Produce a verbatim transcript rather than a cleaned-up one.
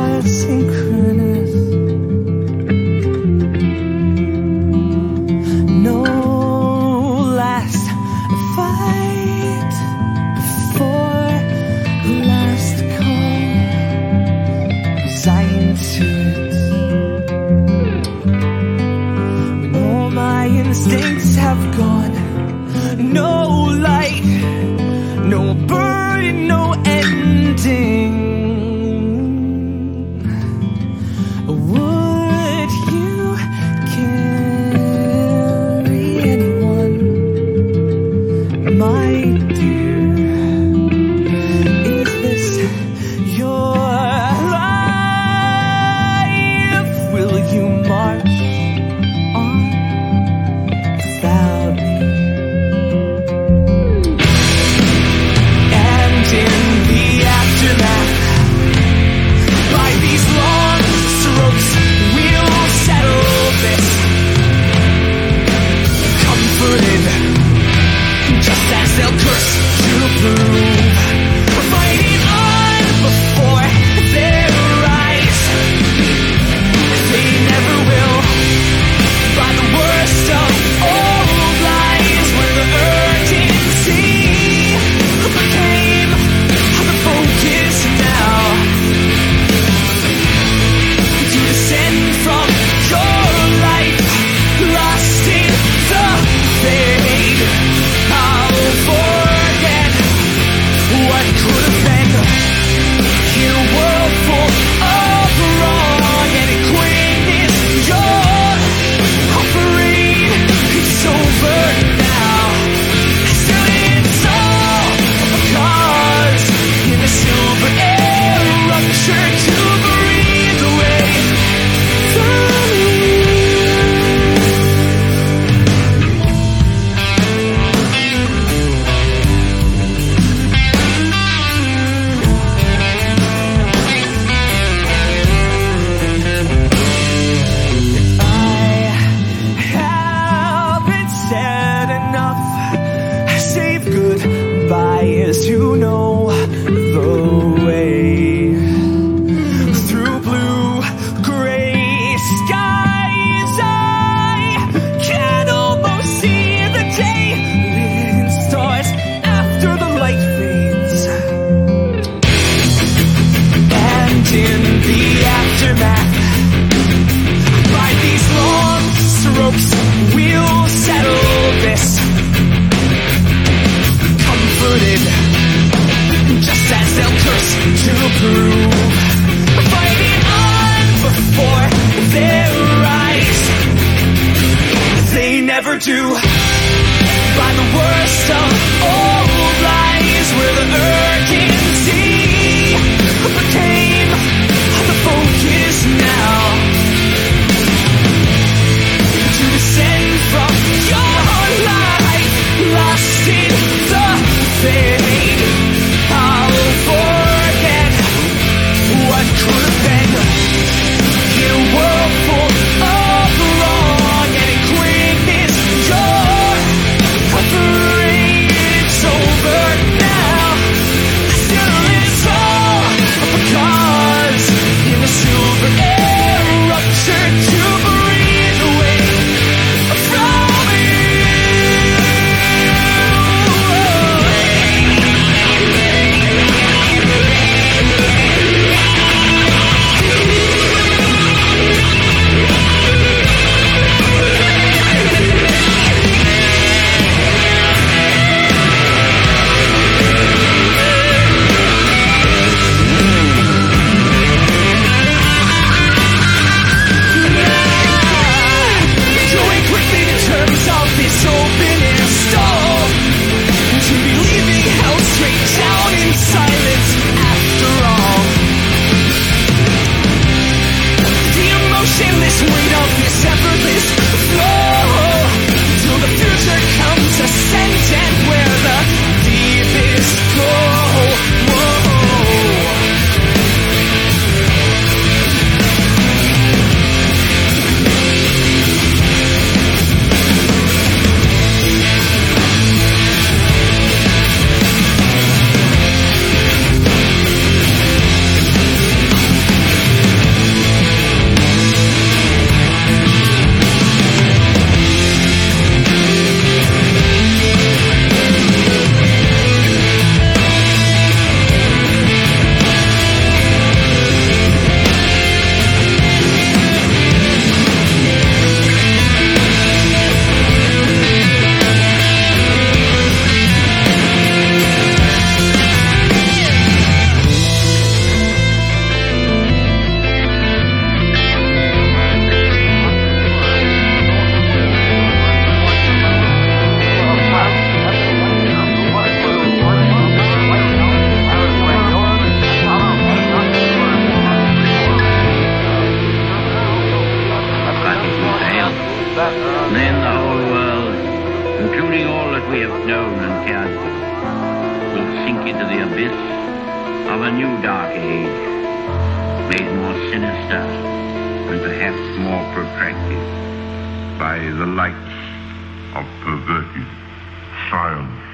synchronous. No last fight before the last call. Resigned to it when all my instincts have gone. No light, no burden, no ending. Would you carry anyone, my dear? Is this your life? Will you march on without me? And in the aftermath, by these long strokes, we'll settle this. Comforted, just as they'll curse to prove. Fighting on before their rise. They never will. By the worst of all lies, where the urgency became the focus now. To descend from your life, lost in the fade. I'll forget what could have been. In a world full of wrong and quickness, you're afraid it's over now. Still it's all because in the silver air ruptured to breathe away from you. I haven't said enough. Save goodbye as you know the way. Through blue, gray skies, I can almost see the day lit in stars after the light fades. And in the aftermath, by these long strokes, we'll settle this. Comforted, just as they'll curse to prove. Fighting on before their rise. They never do. By the worst of all lies, where the urgency became the focus now. To descend from your life, lost in the fade. I'll forget what could have been. In a world full of wrong and quickness, you're we have known and cared for will sink into the abyss of a new dark age, made more sinister and perhaps more protracted by the lights of perverted science.